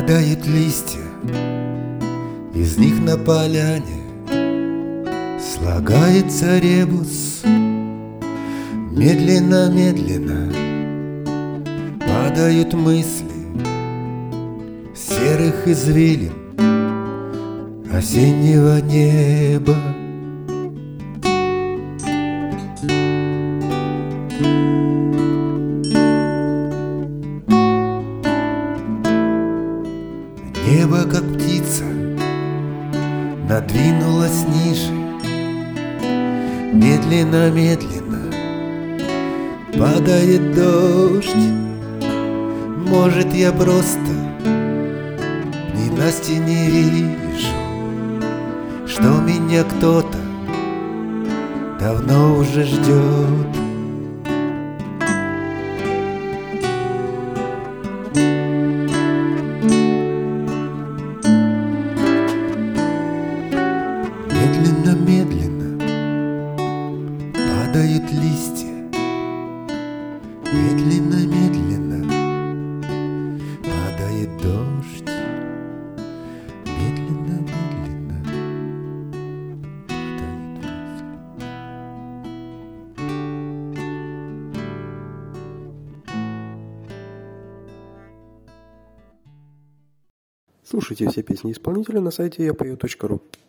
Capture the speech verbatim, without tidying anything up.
Падают листья, из них на поляне слагается ребус. Медленно-медленно падают мысли серых извилин осеннего неба. Небо, как птица, надвинулось ниже. Медленно-медленно падает дождь. Может, я просто ненасти не вижу, что меня кто-то давно уже ждет. Медленно-медленно падают листья. Медленно-медленно падает дождь. Медленно-медленно падают мысли. Слушайте все песни исполнителя на сайте я пою точка ру.